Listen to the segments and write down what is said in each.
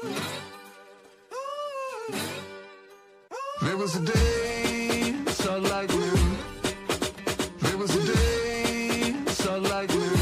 There was a day, saw lightning. There was a day, saw lightning.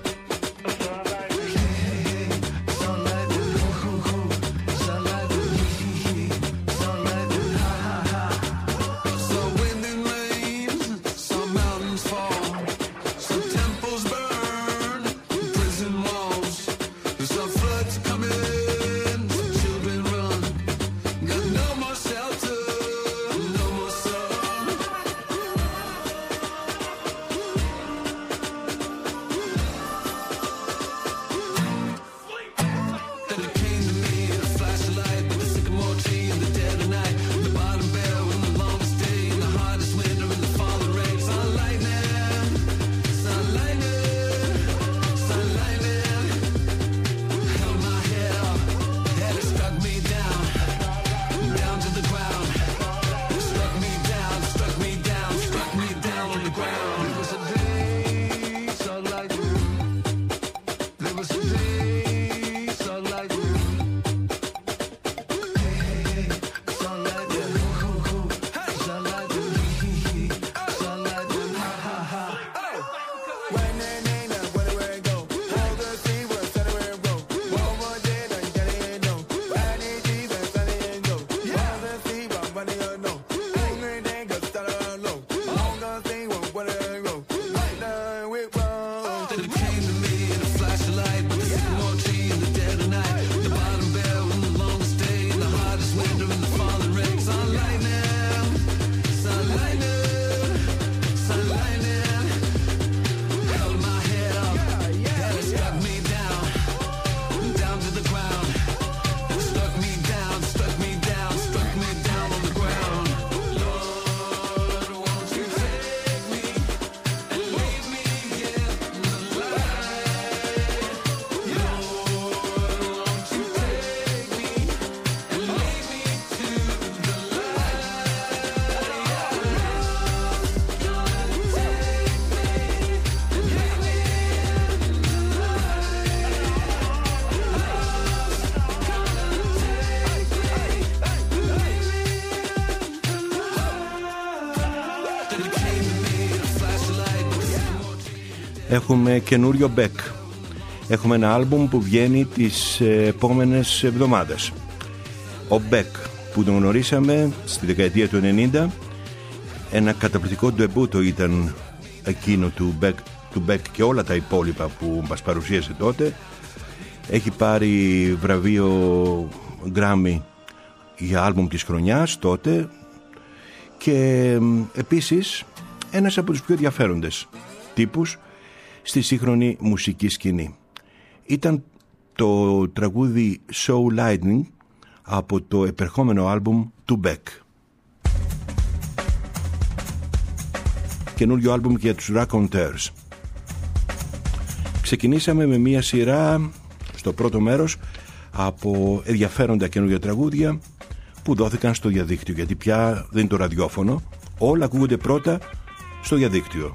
Έχουμε καινούριο Beck. Έχουμε ένα άλμπουμ που βγαίνει τις επόμενες εβδομάδες. Ο Beck που τον γνωρίσαμε στη δεκαετία του 90, ένα καταπληκτικό ντεμπούτο ήταν εκείνο του Beck και όλα τα υπόλοιπα που μας παρουσίασε τότε. Έχει πάρει βραβείο Grammy για άλμπουμ της χρονιάς τότε και επίσης ένας από τους πιο ενδιαφέροντες τύπους στη σύγχρονη μουσική σκηνή. Ήταν το τραγούδι So Lightning από το επερχόμενο άλμπουμ του Beck. Καινούριο άλμπουμ για τους Raconteurs. Ξεκινήσαμε με μία σειρά στο πρώτο μέρος από ενδιαφέροντα καινούργια τραγούδια που δόθηκαν στο διαδίκτυο, γιατί πια δεν είναι το ραδιόφωνο, όλα ακούγονται πρώτα στο διαδίκτυο.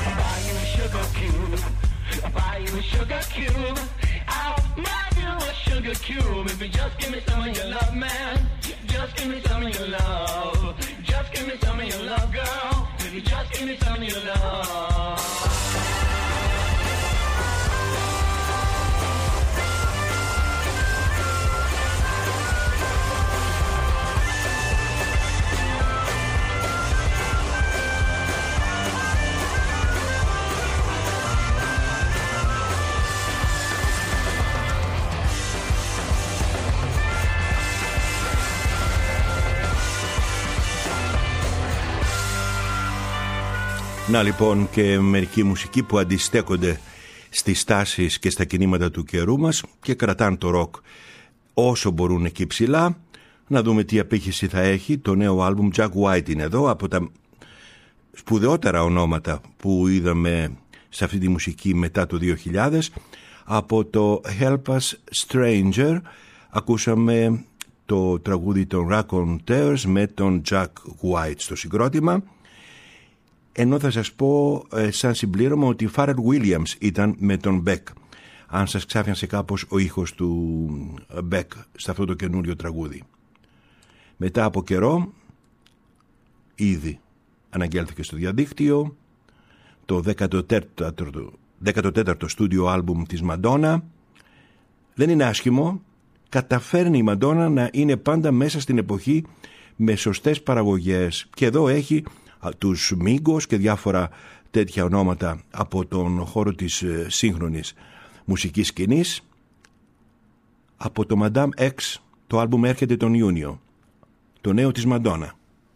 Sugar cube, I'll buy you a sugar sugar cube. If you just give me some of your love, man. Just give me some of your love. Just give me some of your love, girl. If you just give me some of your love. Να λοιπόν και μερικοί μουσικοί που αντιστέκονται στις τάσεις και στα κινήματα του καιρού μας και κρατάνε το ροκ όσο μπορούν εκεί ψηλά. Να δούμε τι απήχηση θα έχει το νέο άλμπουμ. Jack White είναι εδώ, από τα σπουδαιότερα ονόματα που είδαμε σε αυτή τη μουσική μετά το 2000. Από το Help Us Stranger ακούσαμε το τραγούδι των Raconteurs με τον Jack White στο συγκρότημα. Ενώ θα σας πω σαν συμπλήρωμα ότι η Pharrell Williams ήταν με τον Beck. Αν σας ξάφνιασε κάπως ο ήχος του Beck σε αυτό το καινούριο τραγούδι. Μετά από καιρό ήδη αναγγέλθηκε στο διαδίκτυο το 14ο στούντιο άλμπουμ της Μαντόνα. Δεν είναι άσχημο. Καταφέρνει η Μαντόνα να είναι πάντα μέσα στην εποχή με σωστές παραγωγές. Και εδώ έχει τους Μίγκος και διάφορα τέτοια ονόματα από τον χώρο της σύγχρονης μουσικής σκηνής. Από το Madame X το άλμπουμ έρχεται τον Ιούνιο, το νέο της Μαντόνα.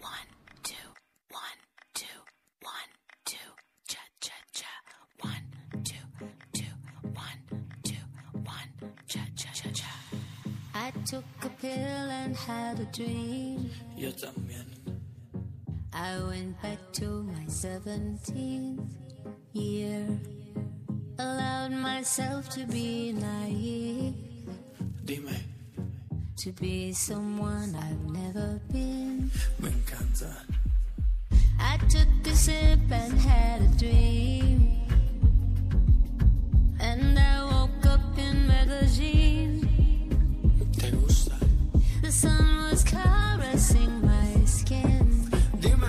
I took a pill and had a dream. Yo también. I went back to my 17th year. Allowed myself to be naive. Dime. To be someone I've never been. Me encanta. I took a sip and had a dream. And I woke up in magazine. ¿Te gusta? The sun was caressing my skin. Dime.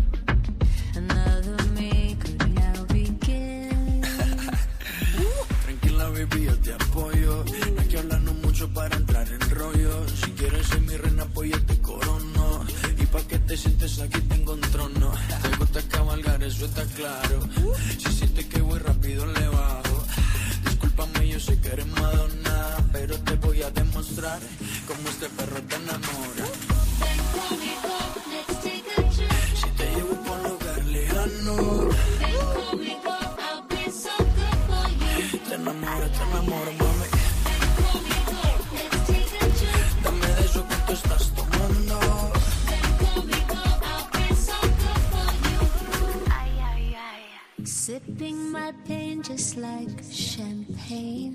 Another me could now begin. Tranquila, baby, yo te apoyo. No hay que hablarnos mucho para entrar en rollo. Si quieres ser mi reina, pues yo te corono. Y pa' que te sientes aquí tengo un trono. Te gusta cabalgar, eso está claro. Si sientes que voy rápido, le bajo. Discúlpame, yo sé que eres Madonna, pero te voy a demostrar cómo este perro te enamora. Ven conmigo, let's take a trip. Si te llevo por un lugar lejano, Ven conmigo, I'll be so good for you. te enamoro, mami. Ven conmigo, let's take a trip. Dame de eso que tú estás tomando. Ven conmigo, I'll be so good for you. Ay, ay, ay. Sipping my pain just like champagne.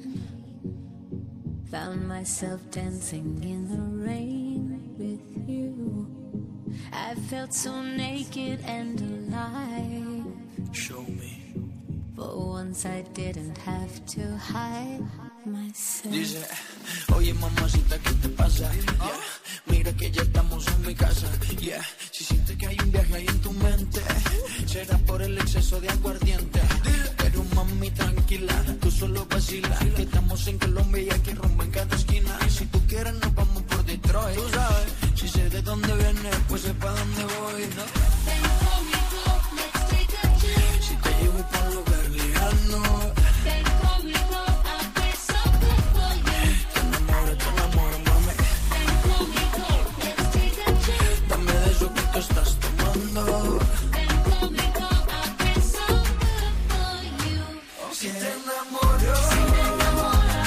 Found myself dancing in the rain with you. I felt so naked and alive. Show me. For once I didn't have to hide myself. Dice, oye mamacita, ¿qué te pasa? Yeah. Mira que ya estamos en mi casa. Yeah. Si sientes que hay un viaje ahí en tu mente, será por el exceso de aguardiente. Pero mami tranquila, tú solo vacila. Que estamos en Colombia y aquí rumbo en cada esquina. Y si tú quieres nos vamos por Detroit. Tú sabes, si sé de dónde vienes, pues sé pa' dónde voy, ¿no? Ven conmigo, let's take a trip. Si te llevo por un lugar lejano, Ven conmigo, I'll be so good for you. te enamoro, mami. Ven conmigo, let's take a trip. Dame de eso que tú estás tomando. Ven conmigo, I'll be so good for you. Si te enamoro, Si me enamoras,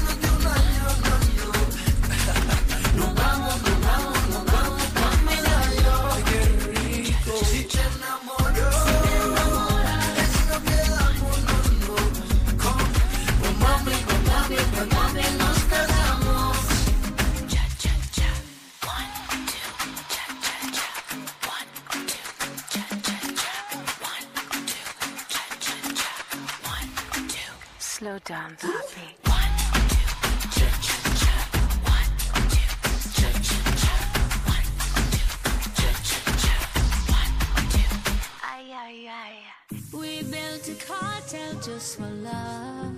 nos vamos pa' Medallo. Ay, qué rico. Si te enamoro, si nos quedamos, no. Con mami, nos quedamos. cha cha cha. 1, 2, cha cha cha. 1, 2, cha cha cha. 1, 2, cha cha cha. 1, 2. Slow down, papi. 1, 2, cha cha cha. hotel just for love.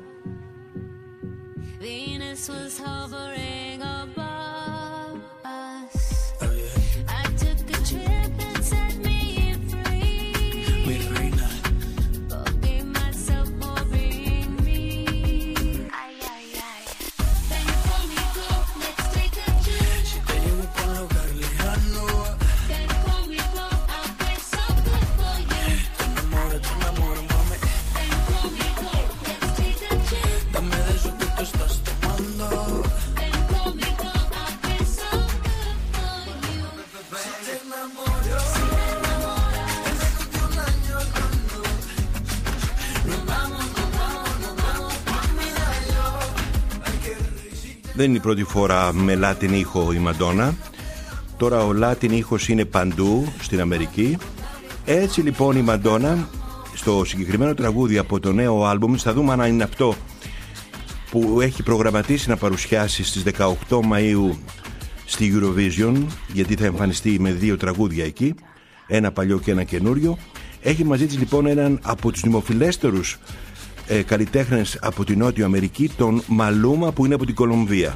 Venus was hovering above us. Oh yeah. I took a trip and set me free. We free now. Forgave myself for being me. Ay, ay, ay. Ven conmigo, let's take a trip. Si te llevo pa' un lugar lejano, Ven conmigo, I'll get so good for you. te enamoro, mami. Ven conmigo, let's take a trip. Dame de eso que tú estás tomando. Ven conmigo, I'll get so good for you. Si te enamoro, Δεν είναι η πρώτη φορά με Latin ήχο η Μαντόνα. Τώρα ο Latin ήχος είναι παντού στην Αμερική. Έτσι λοιπόν η Μαντόνα στο συγκεκριμένο τραγούδι από το νέο άλμπουμ, θα δούμε αν είναι αυτό που έχει προγραμματίσει να παρουσιάσει στις 18 Μαΐου στη Eurovision, γιατί θα εμφανιστεί με 2 τραγούδια εκεί, ένα παλιό και ένα καινούριο. Έχει μαζί της λοιπόν έναν από τους δημοφιλέστερους καλλιτέχνες από την Νότιο Αμερική, τον Μαλούμα, που είναι από την Κολομβία.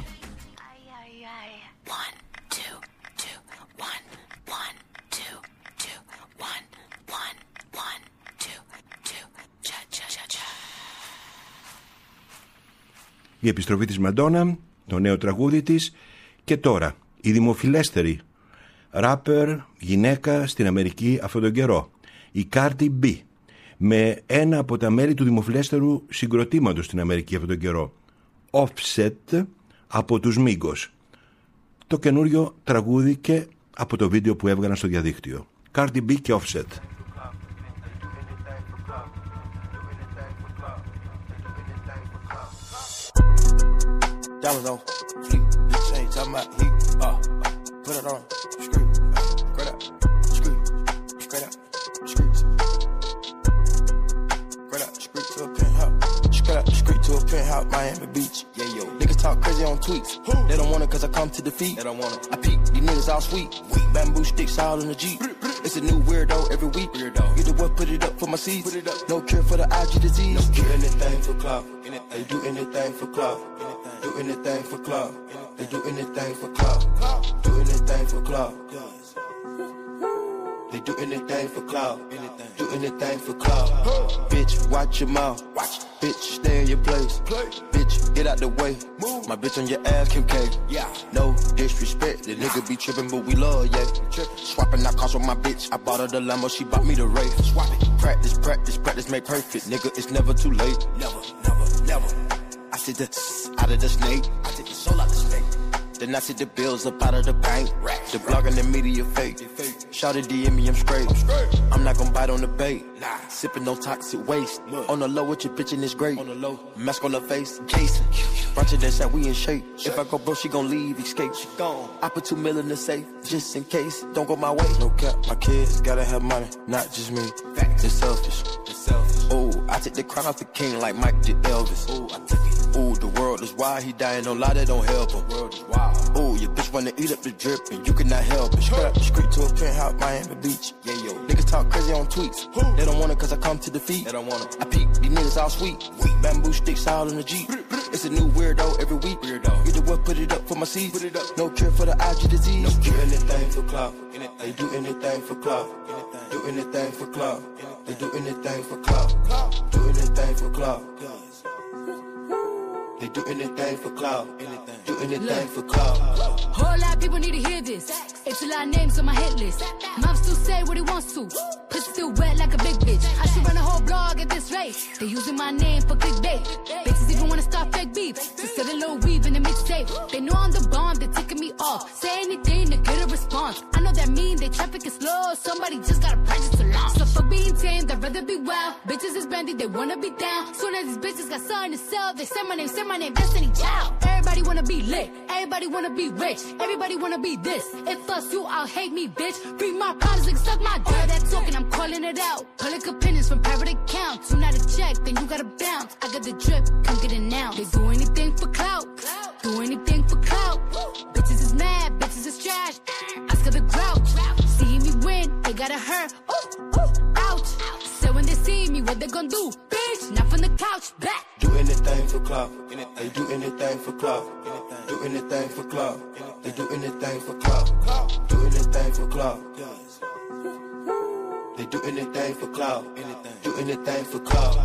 Η επιστροφή της Μαντόνα, το νέο τραγούδι της, και τώρα η δημοφιλέστερη ράπερ γυναίκα στην Αμερική αυτόν τον καιρό, η Cardi B, με ένα από τα μέλη του δημοφιλέστερου συγκροτήματος στην Αμερική αυτόν τον καιρό, Offset, από τους Migos. Το καινούριο τραγούδι και από το βίντεο που έβγαλαν στο διαδίκτυο. Cardi B και Offset. Diamonds on fleek, bitch ain't talking about heat. Put it on, screw, straight up, screw, straight up, screws. Straight up, screw to a penthouse. Straight up, screw to a penthouse, Miami Beach. Yeah, yo. Niggas talk crazy on tweets. They don't want it cause I come to defeat. They don't want it. I peek, these niggas all sweet. Bamboo sticks all in the Jeep. It's a new weirdo every week. Get the what, put it up for my seeds. No cure for the IG disease. No cure. Do anything for clout. They do anything for clout. Do anything for clout. They do anything for clout. Do anything for clout. They do anything for clout. Do anything for clout. Bitch, watch your mouth. Bitch, stay in your place. Bitch, get out the way. My bitch on your ass, Kim K. No disrespect. The nigga be tripping, but we love, yeah. Swapping out cars with my bitch. I bought her the Lambo, she bought me the Wraith. Swap it. Practice, practice, practice, make perfect. Nigga, it's never too late. Never, never, never. I see the out of the snake. I take the soul out the snake. Then I see the bills up out of the bank. The blog and the media fake. Shout it DM me, I'm straight. I'm not gon' bite on the bait. Sipping no toxic waste. On the low with your bitch and it's great. On the low, mask on her face, Jason. Watching that shit, we in shape. If I go broke, she gon' leave, escape. She gone. I put $2 million in the safe, just in case. Don't go my way. No cap, my kids gotta have money, not just me. It's selfish. Ooh, I took the crown off the king like Mike did Elvis. Ooh, I took it. Ooh, the world is wild, he dying, no lie, that don't help him. World is wild. Ooh, your bitch wanna eat up the drip and you cannot help it. Straight up the street to a penthouse, Miami Beach. Yeah, yo. Niggas talk crazy on tweets. They don't want it cause I come to defeat. They don't want it. I peek, these niggas all sweet. Bamboo sticks all in the Jeep. It's a new weirdo every week. Get the what, put it up for my seeds. No cure for the IG disease. No cure. Do anything for clout. They do anything for clout. Do anything for clout. They do anything for clout. Do anything for clout. They do anything for clout. Do anything for clout. Whole lot of people need to hear this. It's a lot of names on my hit list. Mom still say what he wants to. Pussy still wet like a big bitch. I should run a whole blog at this rate. They using my name for clickbait. Bitches even wanna start fake beef. Just get a little weave in the mixtape. They know I'm the bomb, they ticking me off. Say anything to get a response. I know that mean they traffic is slow. Somebody just gotta purchase a launch. So for being tame, I'd rather be wild. Bitches is brandy, they wanna be down. Soon as these bitches got something to sell, they say my name, Destiny Child. Everybody wanna be lit, everybody wanna be rich, everybody wanna be this. If us you out, hate me, bitch. Bring my problems and suck my dick. That talking, I'm calling it out. Public opinions from private accounts. You not a check, then you gotta bounce. I got the drip, come get it now. They do anything for clout, do anything for clout. Bitches is mad, bitches is trash. Ask her the grouch. See me win, they gotta hurt. Ooh, ooh, ouch. So when they see me, what they gon' do? Bitch. Not from the couch, back. Do anything for clout. They do anything for clout. Do anything for clout. They do anything for clout. Do anything for clout. They do anything for clout. Do anything for clout.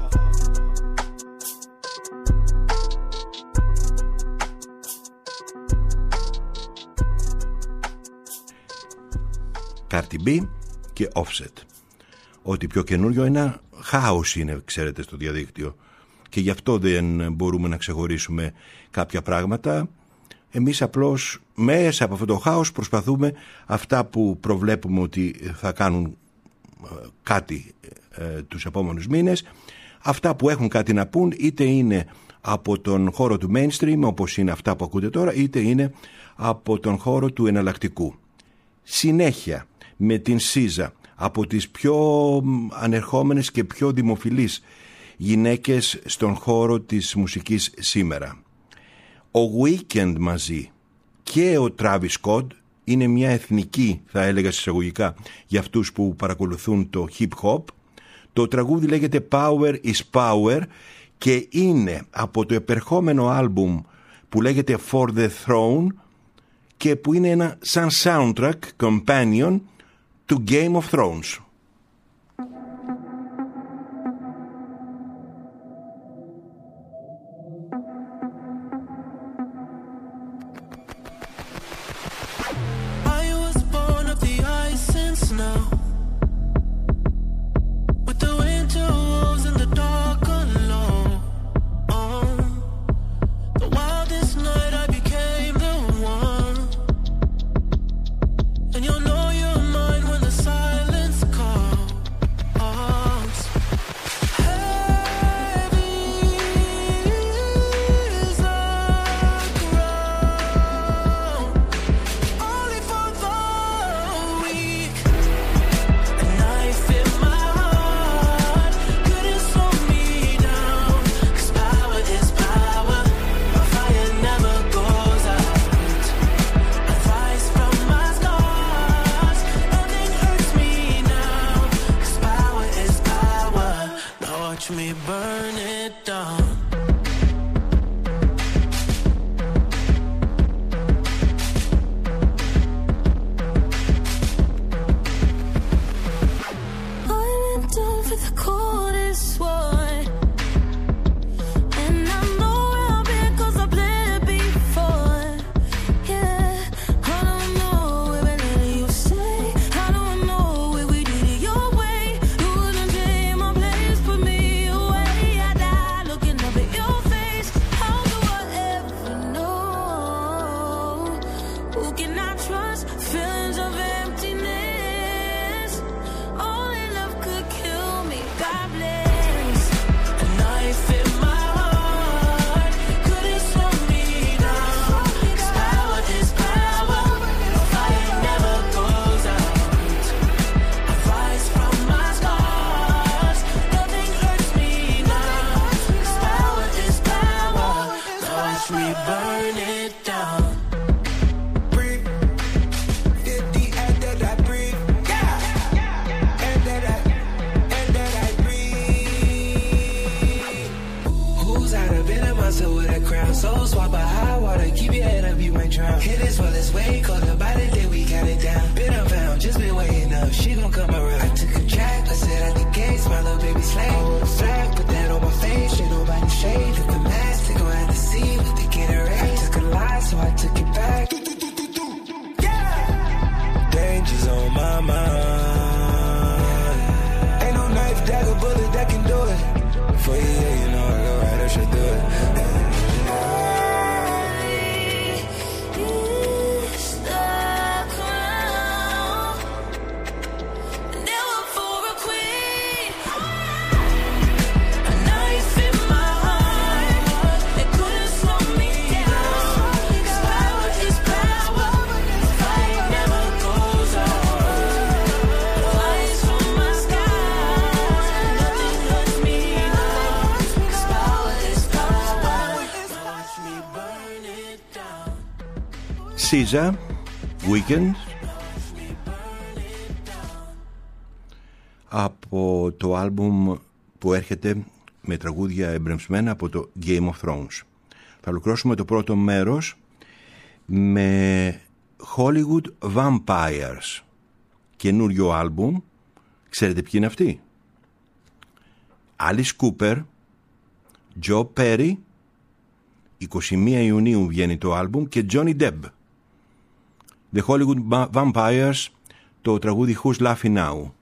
Cardi B και Offset. Ό,τι πιο καινούριο είναι χάος είναι, ξέρετε, στο διαδίκτυο. Και γι' αυτό δεν μπορούμε να ξεχωρίσουμε κάποια πράγματα. Εμείς απλώς μέσα από αυτό το χάος προσπαθούμε αυτά που προβλέπουμε ότι θα κάνουν κάτι τους επόμενους μήνες, αυτά που έχουν κάτι να πούν, είτε είναι από τον χώρο του mainstream, όπως είναι αυτά που ακούτε τώρα, είτε είναι από τον χώρο του εναλλακτικού. Συνέχεια με την SZA, από τις πιο ανερχόμενες και πιο δημοφιλείς γυναίκες στον χώρο της μουσικής σήμερα. Ο Weeknd μαζί και ο Travis Scott είναι μια εθνική, θα έλεγα εισαγωγικά, για αυτούς που παρακολουθούν το hip hop. Το τραγούδι λέγεται Power is Power και είναι από το επερχόμενο άλμπουμ που λέγεται For the Throne και που είναι ένα σαν soundtrack companion του Game of Thrones. SZA, Weeknd, από το άλμπουμ που έρχεται με τραγούδια εμπνευσμένα από το Game of Thrones. Θα ολοκληρώσουμε το πρώτο μέρος με Hollywood Vampires, καινούριο άλμπουμ. Ξέρετε ποιοι είναι αυτοί? Alice Cooper, Joe Perry, 21 Ιουνίου βγαίνει το άλμπουμ, και Johnny Depp. The Hollywood Vampires, το τραγούδι Who's Laughing Now.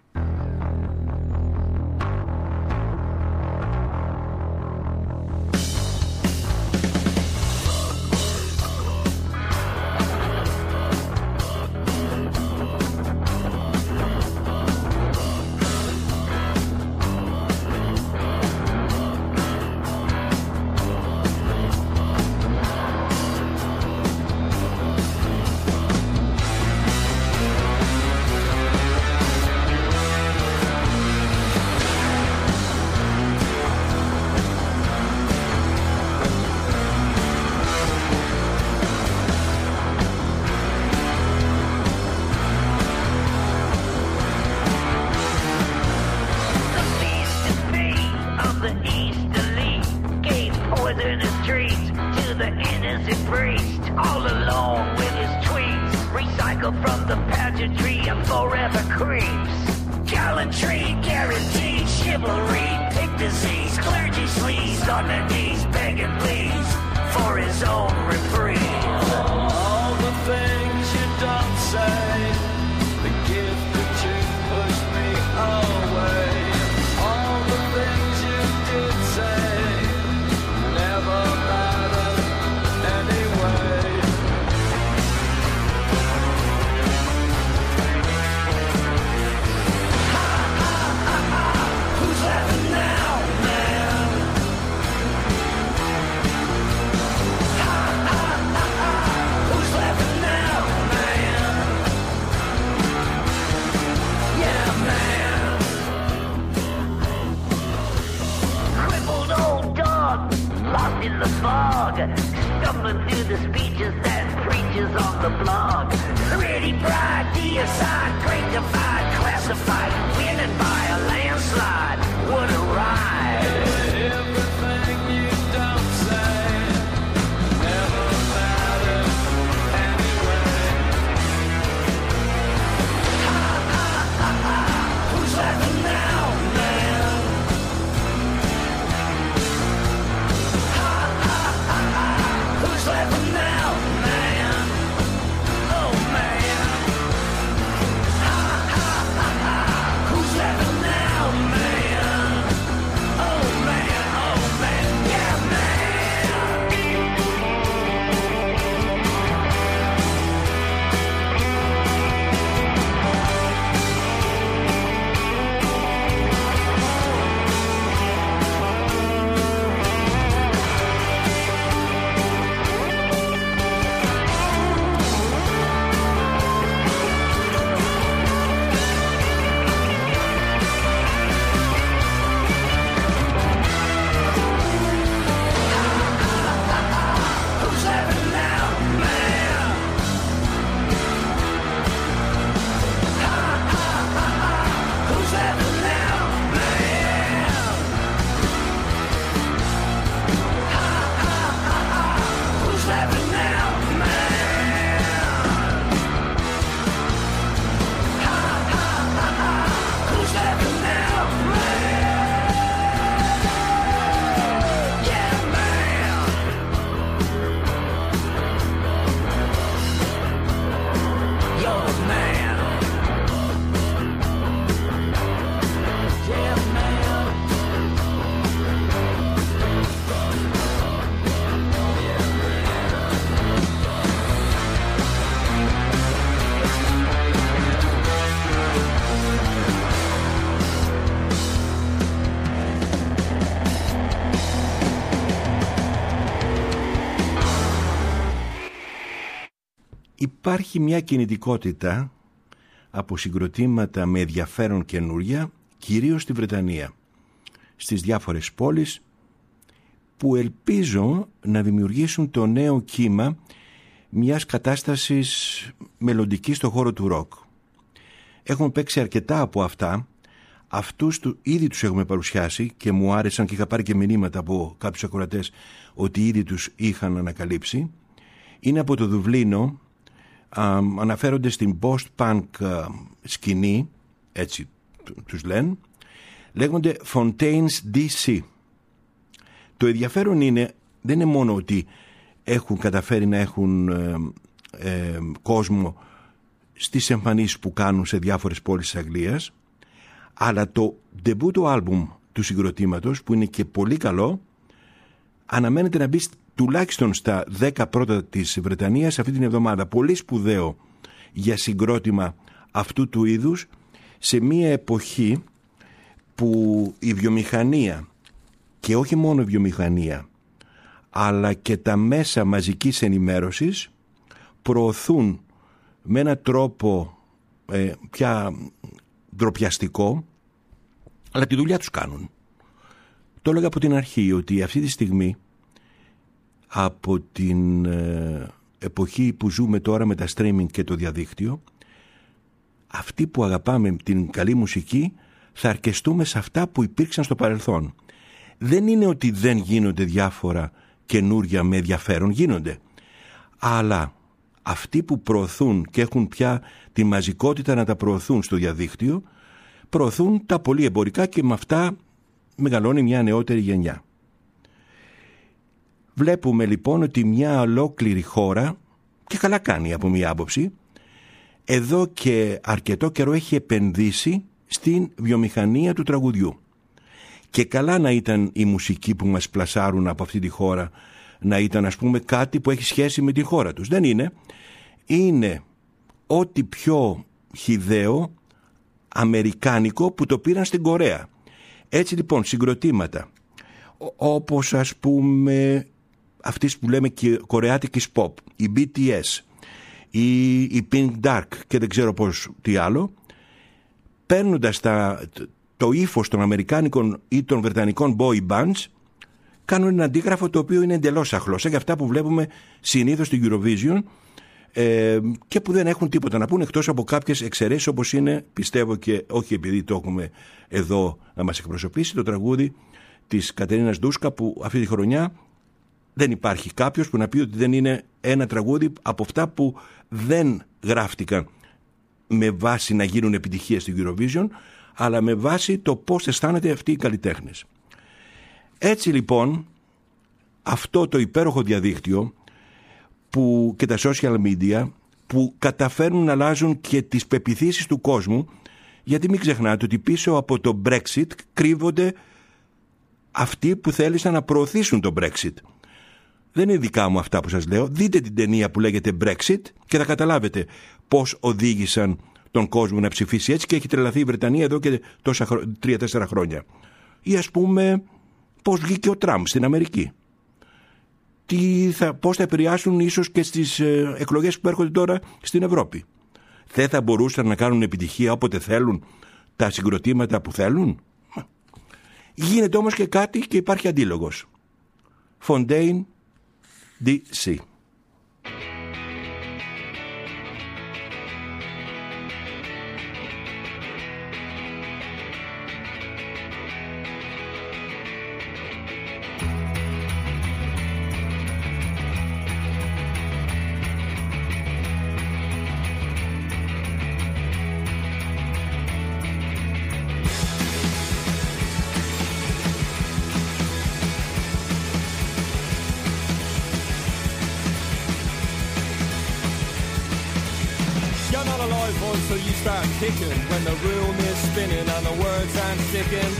Υπάρχει μια κινητικότητα από συγκροτήματα με ενδιαφέρον καινούρια, κυρίως στη Βρετανία, στις διάφορες πόλεις, που ελπίζω να δημιουργήσουν το νέο κύμα μιας κατάστασης μελλοντικής στον χώρο του ροκ. Έχουν παίξει αρκετά από αυτά, Αυτούς ήδη τους έχουμε παρουσιάσει και μου άρεσαν και είχα πάρει και μηνύματα από κάποιους ακροατές ότι ήδη τους είχαν ανακαλύψει. Είναι από το Δουβλίνο, αναφέρονται στην post-punk σκηνή, έτσι τους λένε, λέγονται Fontaines DC. Το ενδιαφέρον είναι, δεν είναι μόνο ότι έχουν καταφέρει να έχουν κόσμο στις εμφανίσεις που κάνουν σε διάφορες πόλεις της Αγγλίας, αλλά το ντεμπούτο άλμπουμ του συγκροτήματος, που είναι και πολύ καλό, αναμένεται να μπει τουλάχιστον στα 10 πρώτα της Βρετανίας αυτή την εβδομάδα. Πολύ σπουδαίο για συγκρότημα αυτού του είδους, σε μία εποχή που η βιομηχανία, και όχι μόνο η βιομηχανία, αλλά και τα μέσα μαζικής ενημέρωσης προωθούν με έναν τρόπο πια ντροπιαστικό, αλλά τη δουλειά τους κάνουν. Το έλεγα από την αρχή ότι αυτή τη στιγμή, από την εποχή που ζούμε τώρα με τα streaming και το διαδίκτυο, αυτοί που αγαπάμε την καλή μουσική θα αρκεστούμε σε αυτά που υπήρξαν στο παρελθόν. Δεν είναι ότι δεν γίνονται διάφορα καινούρια με ενδιαφέρον, γίνονται. Αλλά αυτοί που προωθούν και έχουν πια τη μαζικότητα να τα προωθούν στο διαδίκτυο, προωθούν τα πολύ εμπορικά και με αυτά μεγαλώνει μια νεότερη γενιά. Βλέπουμε λοιπόν ότι μια ολόκληρη χώρα, και καλά κάνει από μια άποψη, εδώ και αρκετό καιρό έχει επενδύσει στην βιομηχανία του τραγουδιού. Και καλά να ήταν η μουσική που μας πλασάρουν από αυτή τη χώρα, να ήταν ας πούμε κάτι που έχει σχέση με τη χώρα τους. Δεν είναι. Είναι ό,τι πιο χυδαίο αμερικάνικο που το πήραν στην Κορέα. Έτσι λοιπόν συγκροτήματα όπως ας πούμε αυτής που λέμε και κορεάτικης pop, η BTS, η Pink Dark και δεν ξέρω πώς τι άλλο, παίρνοντας το ύφος των αμερικάνικων ή των βρετανικών boy bands, κάνουν ένα αντίγραφο το οποίο είναι εντελώς αχλό, σαν και αυτά που βλέπουμε συνήθως στην Eurovision, και που δεν έχουν τίποτα να πούν εκτός από κάποιες εξαιρέσεις, όπως είναι, πιστεύω, και όχι επειδή το έχουμε εδώ να μας εκπροσωπήσει, το τραγούδι της Κατερίνας Ντούσκα, που αυτή τη χρονιά δεν υπάρχει κάποιος που να πει ότι δεν είναι ένα τραγούδι από αυτά που δεν γράφτηκαν με βάση να γίνουν επιτυχίες στην Eurovision, αλλά με βάση το πώς αισθάνεται αυτοί οι καλλιτέχνες. Έτσι λοιπόν, αυτό το υπέροχο διαδίκτυο που, και τα social media, που καταφέρνουν να αλλάζουν και τις πεποιθήσεις του κόσμου, γιατί μην ξεχνάτε ότι πίσω από το Brexit κρύβονται αυτοί που θέλησαν να προωθήσουν το Brexit. Δεν είναι δικά μου αυτά που σας λέω. Δείτε την ταινία που λέγεται Brexit και θα καταλάβετε πώς οδήγησαν τον κόσμο να ψηφίσει έτσι και έχει τρελαθεί η Βρετανία εδώ και 3-4 χρόνια. Ή ας πούμε πώς βγήκε ο Τραμπ στην Αμερική. Πώς θα επηρεάσουν ίσως και στις εκλογές που έρχονται τώρα στην Ευρώπη. Δεν θα μπορούσαν να κάνουν επιτυχία όποτε θέλουν τα συγκροτήματα που θέλουν. Γίνεται όμως και κάτι και υπάρχει αντίλογος. Fontaine DC. Kicking when the room is spinning and the words aren't sticking.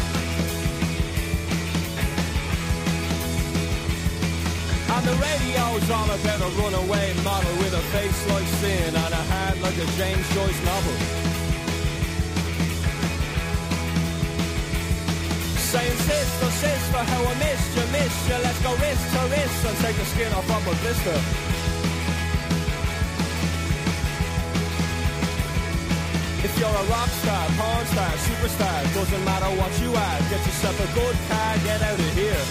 And the radio's on about a runaway model with a face like sin and a heart like a James Joyce novel. Saying sister, sister, how I missed you, let's go wrist to wrist and take the skin off of a blister. If you're a rock star, porn star, superstar, doesn't matter what you are, get yourself a good car, get out of here.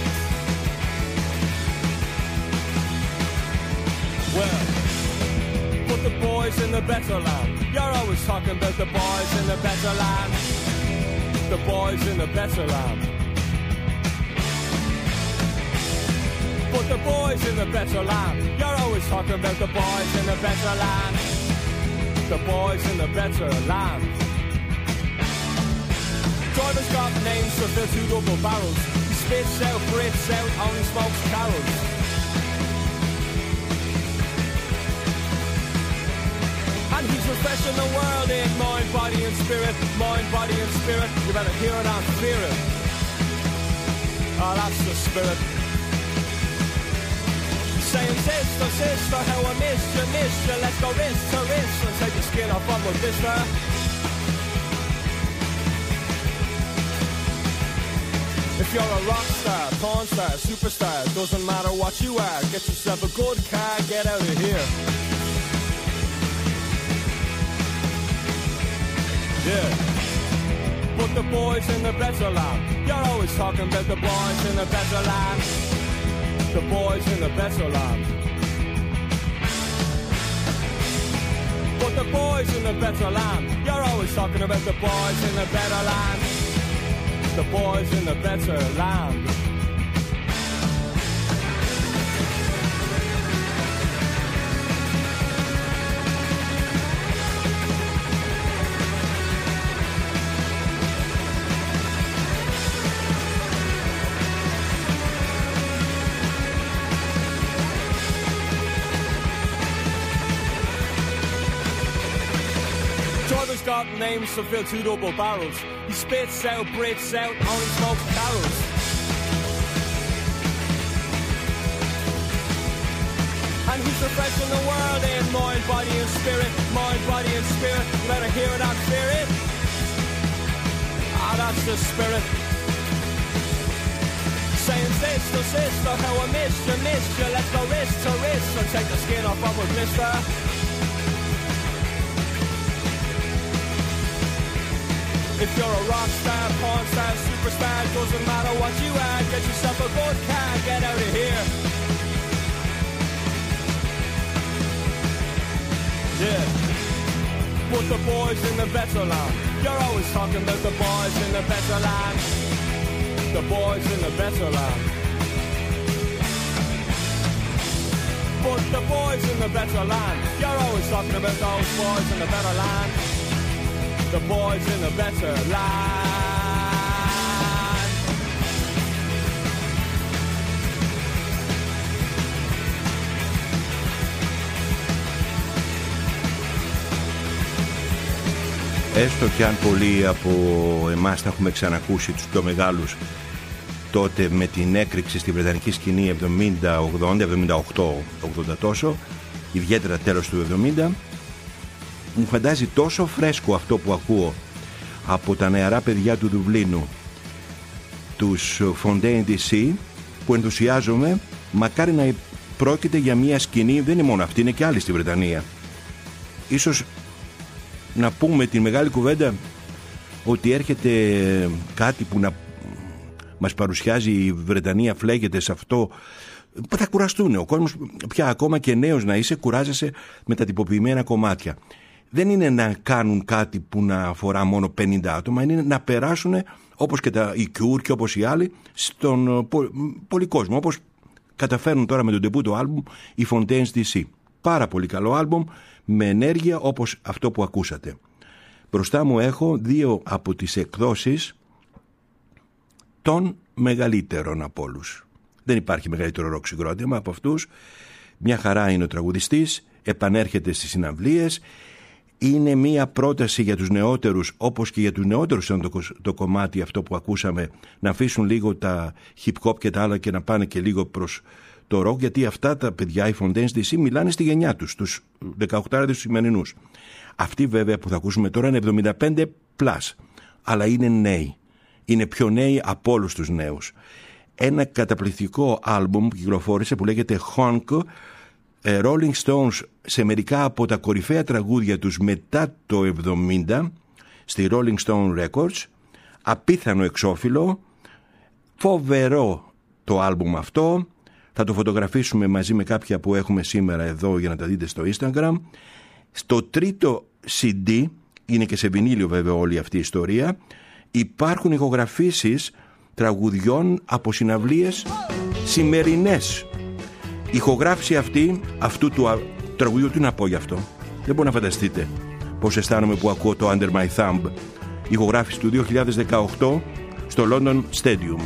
Well, put the boys in the better land. You're always talking about the boys in the better land. the boys in the better land. But the boys in the better land, you're always talking about the boys in the better land. The boys in the better land. Drivers got names for their two double barrels. He spits out, breathes out, only smokes carols. And he's refreshing the world in mind, body and spirit. Mind, body and spirit. You better hear it and fear it. Oh, that's the spirit. Saying sister, sister, how I missed you. Let's go wrist to wrist and take the skin off of my blister. If you're a rock star, porn star, superstar, doesn't matter what you are, get yourself a good car, get out of here. Yeah. But the boys in the better land, you're always talking about the boys in the better land. The boys in the better land. But the boys in the better land, you're always talking about the boys in the better land. The boys in the better land. Driver's got names to fill two double barrels. He spits out, breathes out, only smokes carols. And he's refreshing the world in mind, body and spirit. Mind, body and spirit. You better hear it and fear it. Ah, that's the spirit. Saying sister, sister, how I missed you. Let's go wrist to wrist and take the skin off of a blister. If you're a rock star, porn star, superstar, doesn't matter what you are, get yourself a good car, get out of here. Yeah. But the boys in the better land, you're always talking about the boys in the better land. The boys in the better land. But the boys in the better land, you're always talking about those boys in the better land. The boys in the better land. Έστω κι αν πολλοί από εμάς τα έχουμε ξανακούσει τους πιο μεγάλους τότε με την έκρηξη στη βρετανική σκηνή 70-80, 78-80 τόσο, ιδιαίτερα τέλος του 70, μου φαντάζει τόσο φρέσκο αυτό που ακούω από τα νεαρά παιδιά του Δουβλίνου, τους Fontaine DC, που ενθουσιάζομαι. Μακάρι να πρόκειται για μια σκηνή, δεν είναι μόνο αυτή, είναι και άλλη στη Βρετανία. Ίσως να πούμε την μεγάλη κουβέντα ότι έρχεται κάτι που να μας παρουσιάζει η Βρετανία, φλέγεται σε αυτό. Θα κουραστούν ο κόσμος πια, ακόμα και νέος να είσαι, κουράζεσαι με τα τυποποιημένα κομμάτια. Δεν είναι να κάνουν κάτι που να αφορά μόνο 50 άτομα, είναι να περάσουν όπως και οι Cure και όπως οι άλλοι στον πολυκόσμο, όπως καταφέρνουν τώρα με τον ντεμπούτο άλμπουμ οι Fontaines DC. Πάρα πολύ καλό άλμπουμ με ενέργεια όπως αυτό που ακούσατε. Μπροστά μου έχω δύο από τις εκδόσεις των μεγαλύτερων από όλους. Δεν υπάρχει μεγαλύτερο ροκ συγκρότημα από αυτούς. Μια χαρά είναι ο τραγουδιστής, επανέρχεται στις συναυλίες. Είναι μια πρόταση για τους νεότερους, όπως και για τους νεότερους το κομμάτι αυτό που ακούσαμε, να αφήσουν λίγο τα hip hop και τα άλλα και να πάνε και λίγο προς το rock, γιατί αυτά τα παιδιά, οι Fontaines DC, μιλάνε στη γενιά τους, τους 18 τους σημερινούς. Αυτοί βέβαια που θα ακούσουμε τώρα είναι 75+, αλλά είναι νέοι. Είναι πιο νέοι από όλους τους νέους. Ένα καταπληκτικό άλμπουμ που κυκλοφόρησε που λέγεται Honk, Rolling Stones, σε μερικά από τα κορυφαία τραγούδια τους μετά το 70 στη Rolling Stone Records. Απίθανο εξώφυλλο, φοβερό το άλμπουμ αυτό. Θα το φωτογραφίσουμε μαζί με κάποια που έχουμε σήμερα εδώ για να τα δείτε στο Instagram. Στο τρίτο CD, είναι και σε βινίλιο βέβαια όλη αυτή η ιστορία, υπάρχουν ηχογραφήσεις τραγουδιών από συναυλίες σημερινές. Η ηχογράφηση αυτού του τραγουδιού, τι να πω γι' αυτό, δεν μπορώ να φανταστείτε πώς αισθάνομαι που ακούω το Under My Thumb, ηχογράφηση του 2018 στο London Stadium.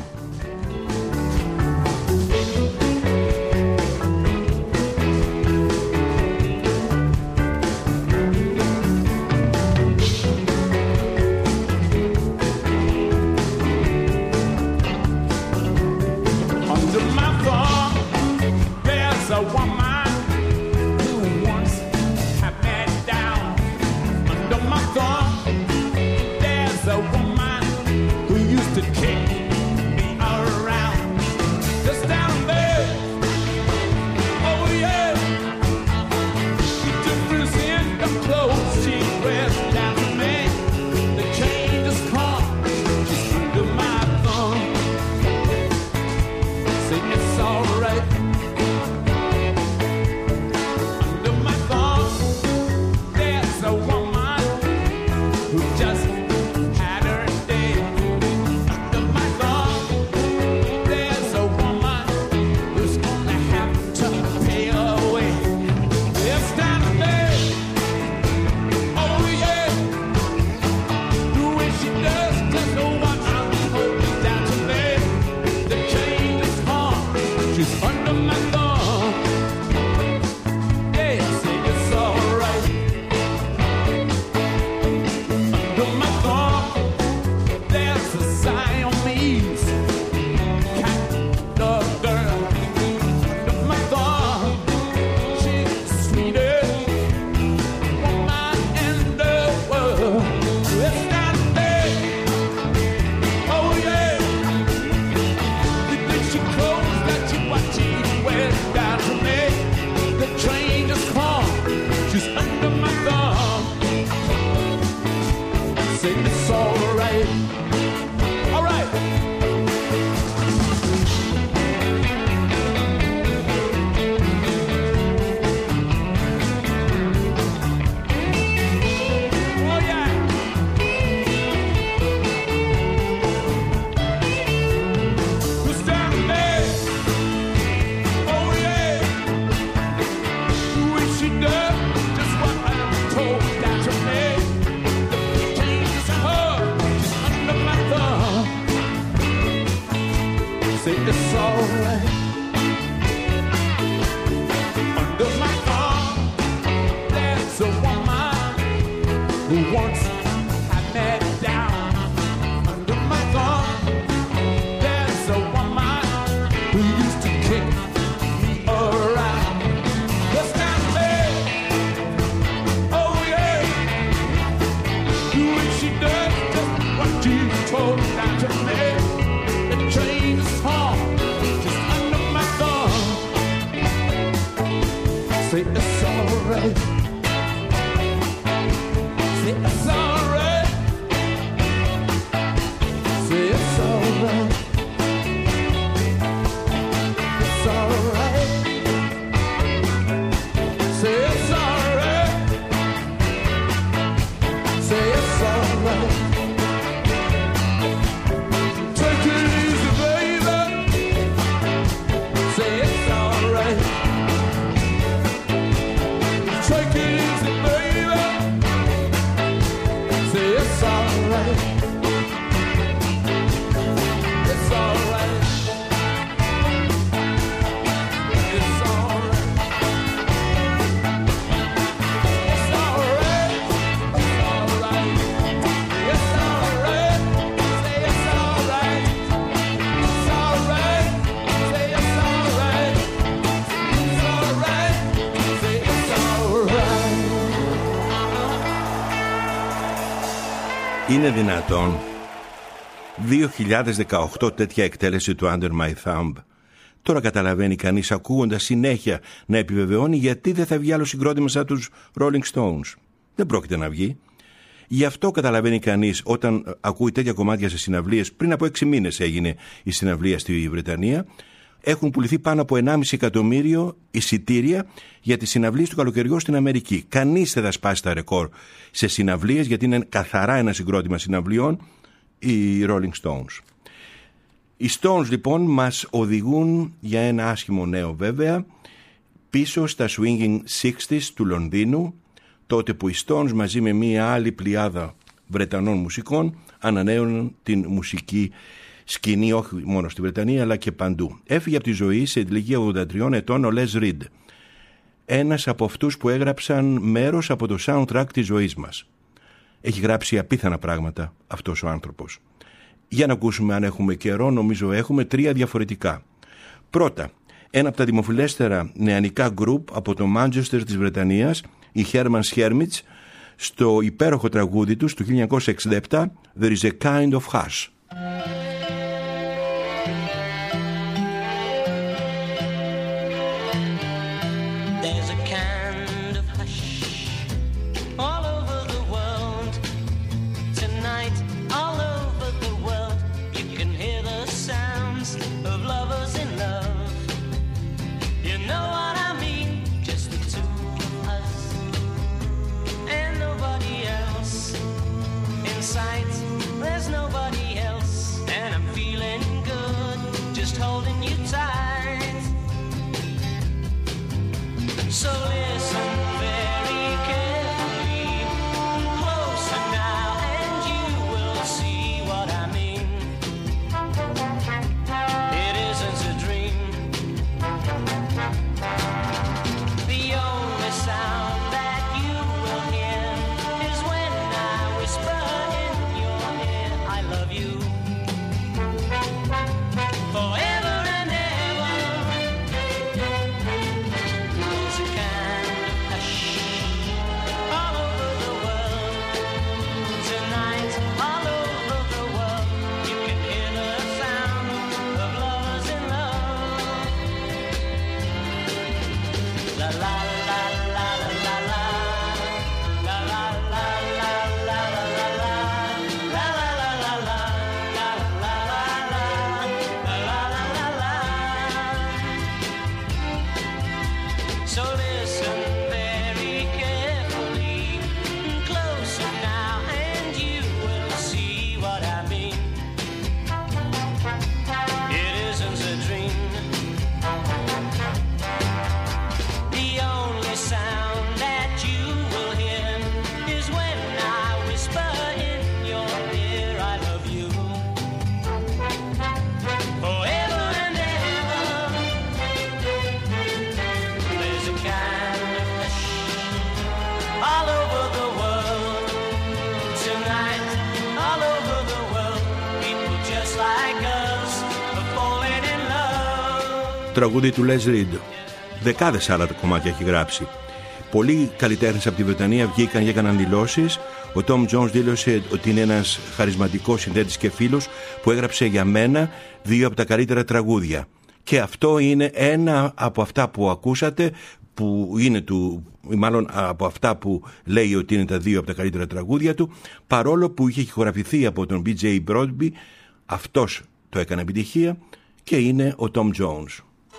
Είναι δυνατόν 2018 τέτοια εκτέλεση του Under My Thumb? Τώρα καταλαβαίνει κανείς, ακούγοντας συνέχεια να επιβεβαιώνει, γιατί δεν θα βγει άλλο συγκρότημα σαν τους Rolling Stones. Δεν πρόκειται να βγει. Γι' αυτό καταλαβαίνει κανείς όταν ακούει τέτοια κομμάτια σε συναυλίες. Πριν από 6 μήνες έγινε η συναυλία στη Βρετανία. Έχουν πουληθεί πάνω από 1,5 εκατομμύριο εισιτήρια για τις συναυλίες του καλοκαιριού στην Αμερική. Κανείς δεν θα σπάσει τα ρεκόρ σε συναυλίες, γιατί είναι καθαρά ένα συγκρότημα συναυλιών. οι Rolling Stones. Οι Stones λοιπόν μας οδηγούν για ένα άσχημο νέο βέβαια πίσω στα swinging 60s του Λονδίνου, τότε που οι Stones μαζί με μία άλλη πλειάδα Βρετανών μουσικών ανανέωναν την μουσική σκηνή όχι μόνο στη Βρετανία αλλά και παντού. Έφυγε από τη ζωή σε ηλικία 83 ετών ο Les Reed, ένας από αυτούς που έγραψαν μέρος από το soundtrack της ζωής μας. Έχει γράψει απίθανα πράγματα αυτός ο άνθρωπος. Για να ακούσουμε αν έχουμε καιρό, νομίζω έχουμε 3 διαφορετικά. Πρώτα, ένα από τα δημοφιλέστερα νεανικά γκρουπ από το Manchester της Βρετανίας, οι Herman's Hermits, στο υπέροχο τραγούδι τους του 1967, There is a kind of hush. Τραγούδι του Les Reed. Δεκάδες άλλα κομμάτια έχει γράψει. Πολλοί καλλιτέχνες από τη Βρετανία βγήκαν και έκαναν δηλώσεις. Ο Tom Jones δήλωσε ότι είναι ένας χαρισματικός συνθέτης και φίλος που έγραψε για μένα 2 από τα καλύτερα τραγούδια. Και αυτό είναι ένα από αυτά που ακούσατε, που είναι ή μάλλον από αυτά που λέει ότι είναι τα 2 από τα καλύτερα τραγούδια του, παρόλο που είχε ηχογραφηθεί από τον B.J. Broadbey. Αυτός το έκανε επιτυχία και είναι ο Tom Jones.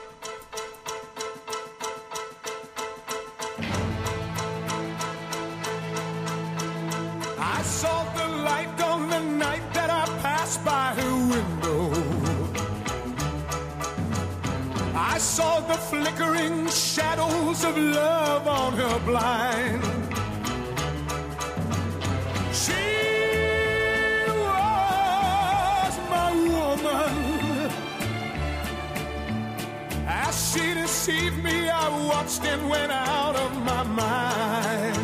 I saw the light on the night that I passed by her window. I saw the flickering shadows of love on her blind. She was my woman. As she deceived me, I watched and went out of my mind.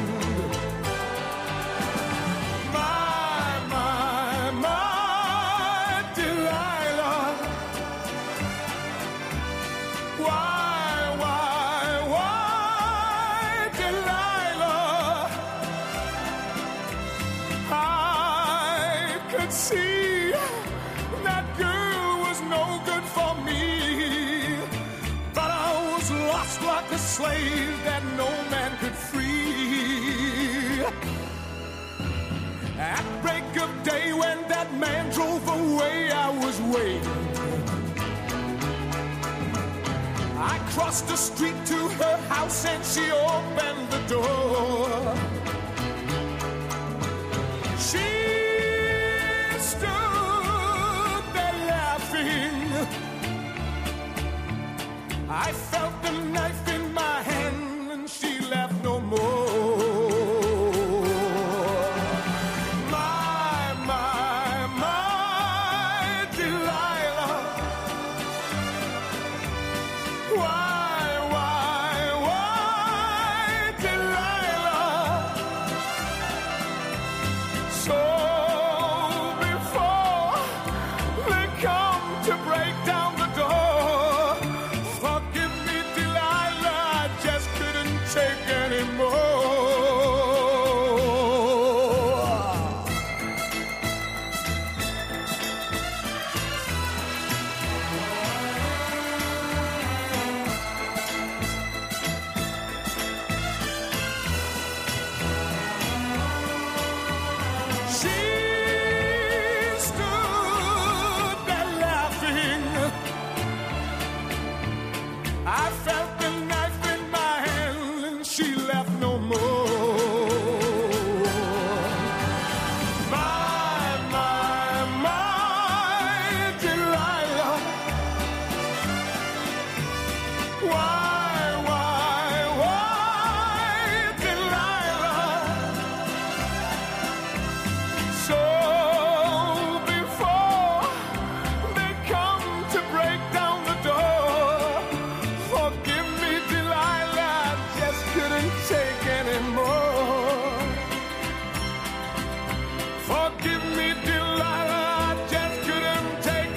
See, that girl was no good for me, but I was lost like a slave that no man could free. At break of day when that man drove away, I was waiting. I crossed the street to her house and she opened the door. She stood I felt the knife in my hand and she left no more. My Delilah. Why, Delilah? So before they come to break down the door, forgive me, Delilah, I just couldn't take anymore. She stood there laughing. I felt the knife in my hand and she left no more. My Delilah. Why, Delilah? So before they come to break down the door, forgive me, Delilah, I just couldn't take anymore. Forgive me, Delilah, I just couldn't take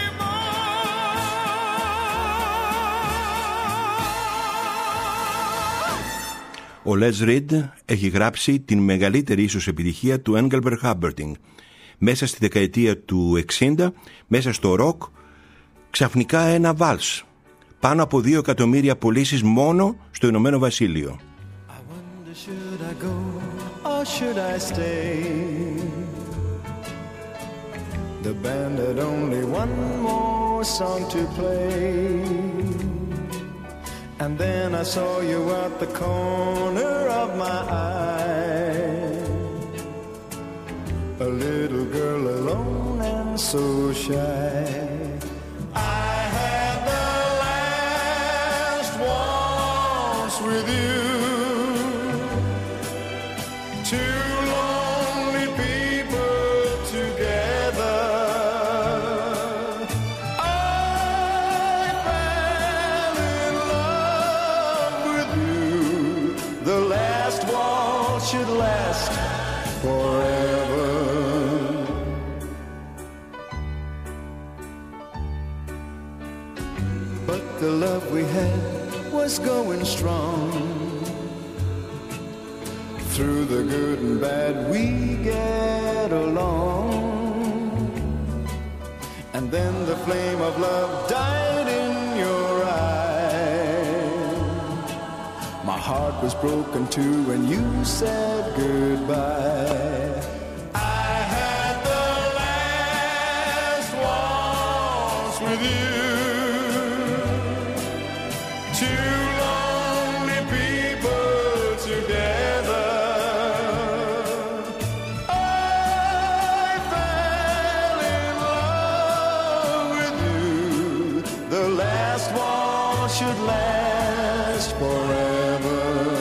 anymore. Ο Les Reed έχει γράψει την μεγαλύτερη ίσως επιτυχία του Engelbert Humperdinck. Μέσα στη δεκαετία του 60, μέσα στο ροκ, ξαφνικά ένα βάλς. Πάνω από 2 εκατομμύρια πωλήσεις μόνο στο Ηνωμένο Βασίλειο. I wonder, should I go or should I stay? The band had only one more song to play. And then I saw you at the corner of my eye. A little girl alone and so shy. I had the last waltz with you. Two lonely people together. I fell in love with you. The last waltz should last forever. But the love we had was going strong. Through the good and bad we get along. And then the flame of love died in your eyes. My heart was broken too when you said goodbye. I had the last waltz with you. Two lonely people together. I fell in love with you. The last waltz should last forever.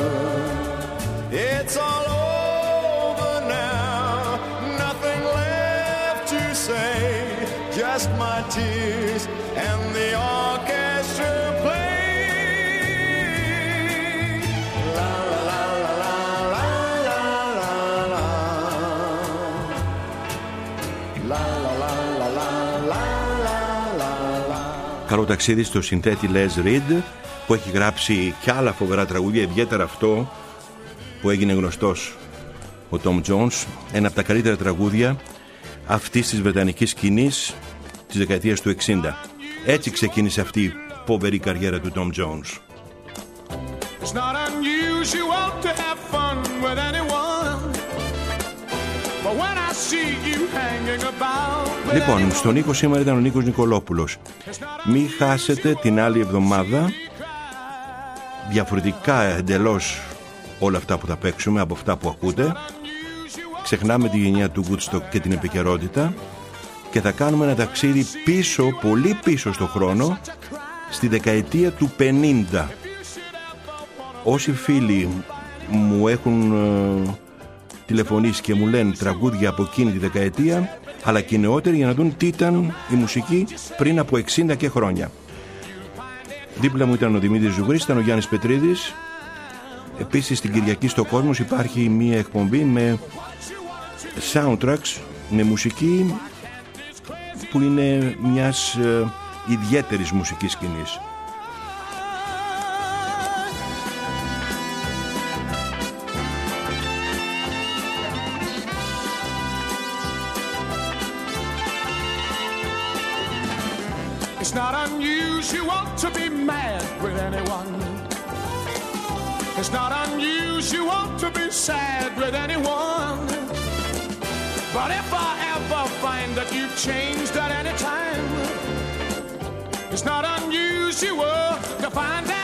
It's all over now, nothing left to say, just my tears and the orchestra play. La la la la la la la la. La la la la la la la la. Καλό ταξίδι στο συνθέτη Les Reed, που έχει γράψει κι άλλα φοβερά τραγούδια, ιδιαίτερα αυτό που έγινε γνωστός, ο Tom Jones, ένα από τα καλύτερα τραγούδια αυτής της βρετανικής σκηνής της δεκαετίας του 60. Έτσι ξεκίνησε αυτή η φοβερή καριέρα του Tom Jones. It's not unusual to have fun with anyone, but when I see you hanging about. Λοιπόν, στον ήχο σήμερα ήταν ο Νίκος Νικολόπουλος. Μην χάσετε την άλλη εβδομάδα διαφορετικά εντελώς όλα αυτά που θα παίξουμε από αυτά που ακούτε. Ξεχνάμε τη γενιά του Woodstock και την επικαιρότητα και θα κάνουμε ένα ταξίδι πίσω, πολύ πίσω στο χρόνο, στη δεκαετία του 50. Όσοι φίλοι μου έχουν τηλεφωνήσει και μου λένε τραγούδια από εκείνη τη δεκαετία, αλλά και νεότεροι, για να δουν τι ήταν η μουσική πριν από 60 και χρόνια. Δίπλα μου ήταν ο Δημήτρης Ζουγρής, ήταν ο Γιάννης Πετρίδης. Επίσης στην Κυριακή στο Κόσμος υπάρχει μια εκπομπή με soundtracks, με μουσική που είναι μιας ιδιαίτερης μουσικής σκηνής. It's not unusual to be mad with anyone. It's not unusual to be sad with anyone. But if I ever find that you've changed at any time, it's not unusual to find